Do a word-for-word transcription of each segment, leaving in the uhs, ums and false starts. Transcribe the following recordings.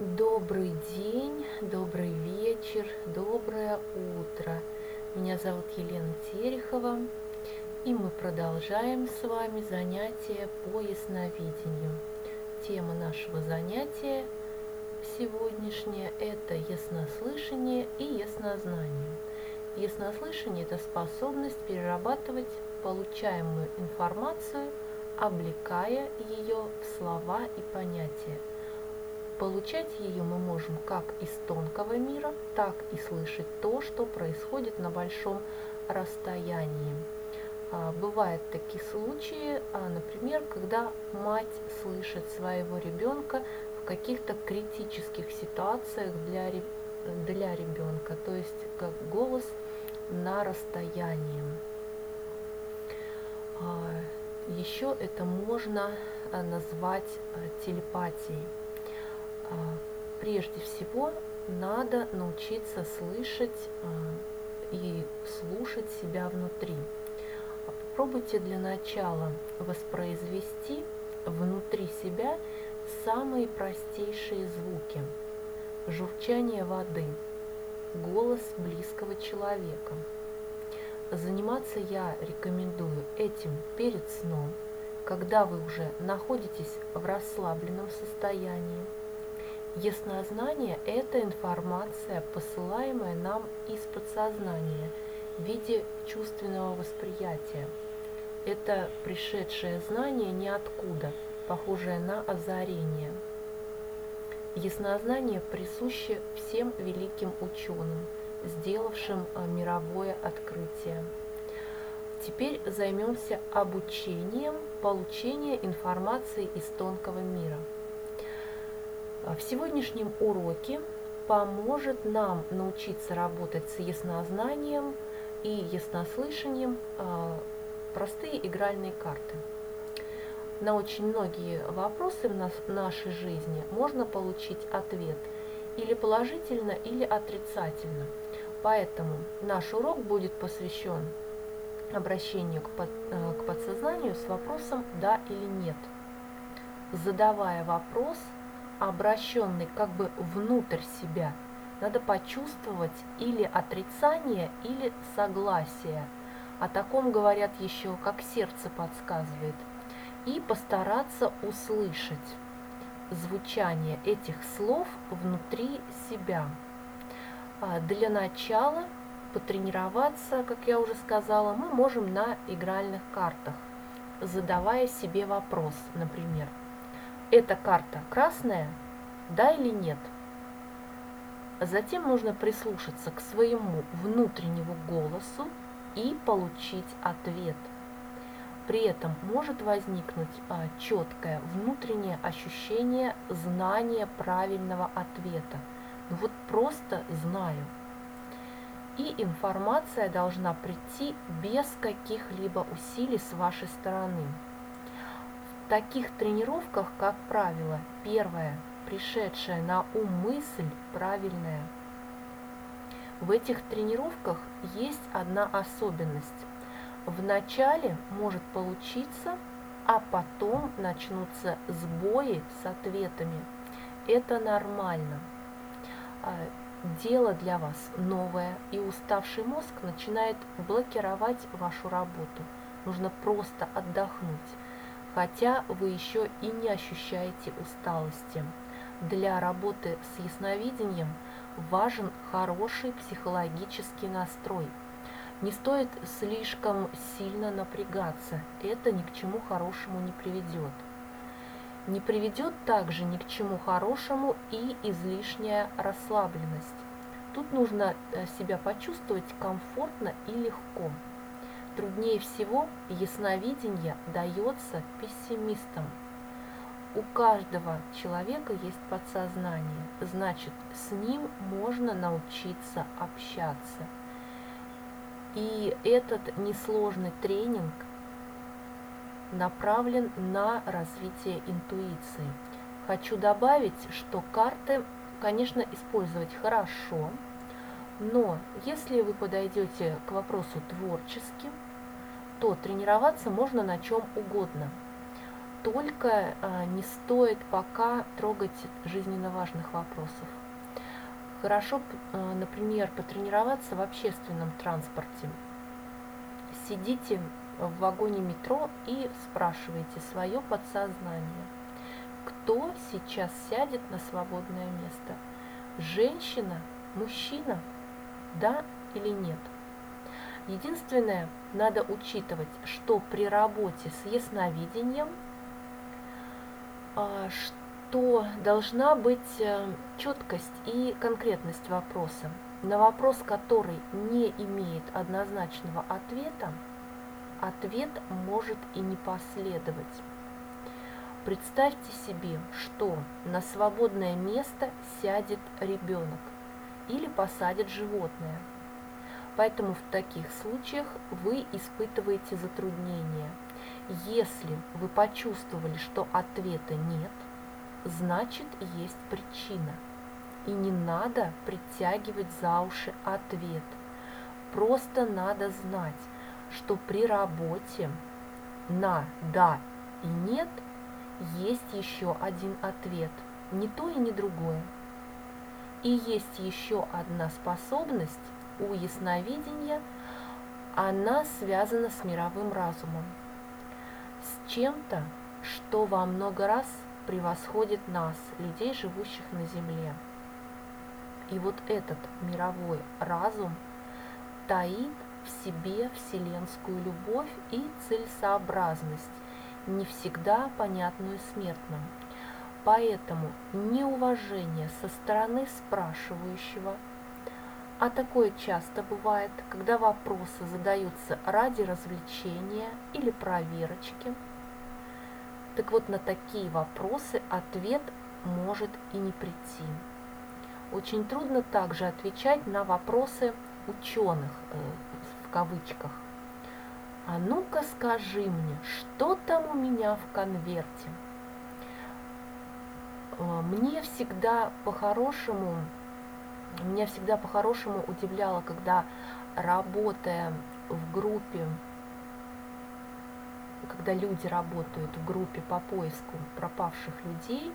Добрый день, добрый вечер, доброе утро. Меня зовут Елена Терехова, и мы продолжаем с вами занятие по ясновидению. Тема нашего занятия сегодняшняя – это яснослышание и яснознание. Яснослышание – это способность перерабатывать получаемую информацию, облекая ее в слова и понятия. Получать ее мы можем как из тонкого мира, так и слышать то, что происходит на большом расстоянии. Бывают такие случаи, например, когда мать слышит своего ребенка в каких-то критических ситуациях для, для ребенка, то есть как голос на расстоянии. Еще это можно назвать телепатией. Прежде всего, надо научиться слышать и слушать себя внутри. Попробуйте для начала воспроизвести внутри себя самые простейшие звуки. Журчание воды, голос близкого человека. Заниматься я рекомендую этим перед сном, когда вы уже находитесь в расслабленном состоянии. Яснознание – это информация, посылаемая нам из подсознания в виде чувственного восприятия. Это пришедшее знание ниоткуда, похожее на озарение. Яснознание присуще всем великим ученым, сделавшим мировое открытие. Теперь займемся обучением получения информации из тонкого мира. В сегодняшнем уроке поможет нам научиться работать с яснознанием и яснослышанием простые игральные карты. На очень многие вопросы в нашей жизни можно получить ответ или положительно, или отрицательно. Поэтому наш урок будет посвящен обращению к, под, к подсознанию с вопросом «да» или «нет». Задавая вопрос, обращенный как бы внутрь себя, надо почувствовать или отрицание, или согласие. О таком говорят еще, как сердце подсказывает. И постараться услышать звучание этих слов внутри себя. Для начала потренироваться, как я уже сказала, мы можем на игральных картах, задавая себе вопрос, например: эта карта красная, да или нет? Затем нужно прислушаться к своему внутреннему голосу и получить ответ. При этом может возникнуть а, четкое внутреннее ощущение знания правильного ответа. Ну вот просто знаю. И информация должна прийти без каких-либо усилий с вашей стороны. В таких тренировках, как правило, первая, пришедшая на ум мысль, правильная. В этих тренировках есть одна особенность. Вначале может получиться, а потом начнутся сбои с ответами. Это нормально. Дело для вас новое, и уставший мозг начинает блокировать вашу работу. Нужно просто отдохнуть. Хотя вы еще и не ощущаете усталости. Для работы с ясновидением важен хороший психологический настрой. Не стоит слишком сильно напрягаться, это ни к чему хорошему не приведет. Не приведет также ни к чему хорошему и излишняя расслабленность. Тут нужно себя почувствовать комфортно и легко. Труднее всего ясновидение дается пессимистам. У каждого человека есть подсознание, значит, с ним можно научиться общаться. И этот несложный тренинг направлен на развитие интуиции. Хочу добавить, что карты, конечно, использовать хорошо, но если вы подойдете к вопросу творчески, то тренироваться можно на чем угодно. только а, не стоит пока трогать жизненно важных вопросов. Хорошо, а, например, потренироваться в общественном транспорте. Сидите в вагоне метро и спрашиваете свое подсознание, кто сейчас сядет на свободное место? Женщина, мужчина, да или нет? Единственное, надо учитывать, что при работе с ясновидением, что должна быть четкость и конкретность вопроса. На вопрос, который не имеет однозначного ответа, ответ может и не последовать. Представьте себе, что на свободное место сядет ребенок или посадит животное. Поэтому в таких случаях вы испытываете затруднения. Если вы почувствовали, что ответа нет, значит есть причина. И не надо притягивать за уши ответ. Просто надо знать, что при работе на «да» и «нет» есть еще один ответ, не то и не другое. И есть еще одна способность у ясновидения, она связана с мировым разумом, с чем-то, что во много раз превосходит нас, людей, живущих на Земле. И вот этот мировой разум таит в себе вселенскую любовь и целесообразность, не всегда понятную смертным. Поэтому неуважение со стороны спрашивающего, а такое часто бывает, когда вопросы задаются ради развлечения или проверочки, так вот на такие вопросы ответ может и не прийти. Очень трудно также отвечать на вопросы ученых, в кавычках. А ну-ка скажи мне, что там у меня в конверте? Мне всегда по-хорошему, меня всегда по-хорошему удивляло, когда, работая в группе, когда люди работают в группе по поиску пропавших людей,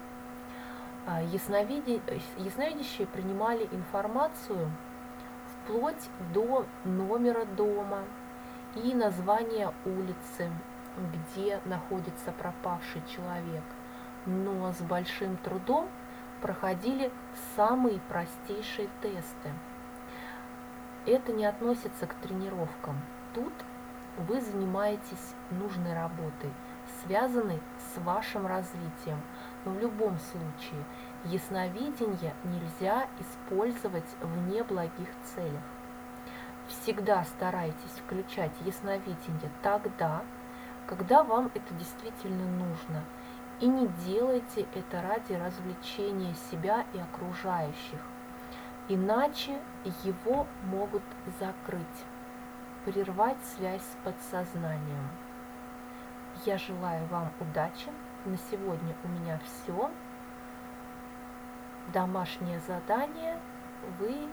ясновидящие принимали информацию вплоть до номера дома и названия улицы, где находится пропавший человек, но с большим трудом проходили самые простейшие тесты. Это не относится к тренировкам. Тут вы занимаетесь нужной работой, связанной с вашим развитием. Но в любом случае ясновидение нельзя использовать в неблагих целях. Всегда старайтесь включать ясновидение тогда, когда вам это действительно нужно. И не делайте это ради развлечения себя и окружающих. Иначе его могут закрыть, прервать связь с подсознанием. Я желаю вам удачи. На сегодня у меня все. Домашнее задание. Вы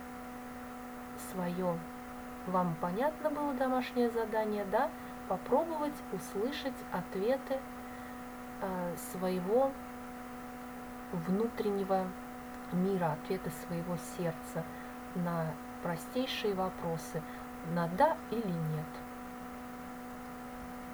свое, вам понятно было домашнее задание, да? Попробовать услышать ответы э, своего внутреннего мира, ответы своего сердца на простейшие вопросы, на да или нет.